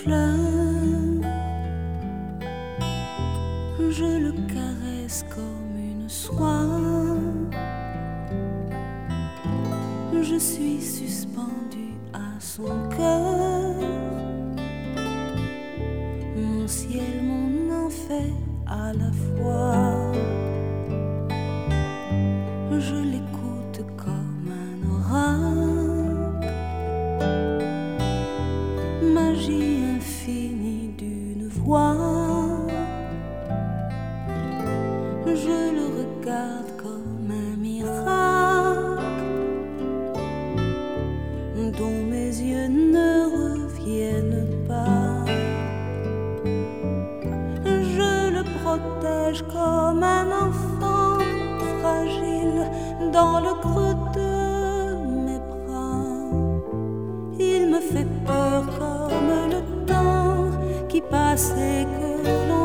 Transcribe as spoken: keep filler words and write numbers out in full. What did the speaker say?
fleur, je le caresse comme une soie. Je suis suspendue à son cœur, mon ciel, mon enfer à la fois. Je l'écoute comme un oracle, magie infinie d'une voix. Je le regarde comme un miracle dont mes yeux ne reviennent pas. Je le protège comme un enfant fragile dans le creux de mes bras. Il me fait peur comme le temps qui passe et que l'on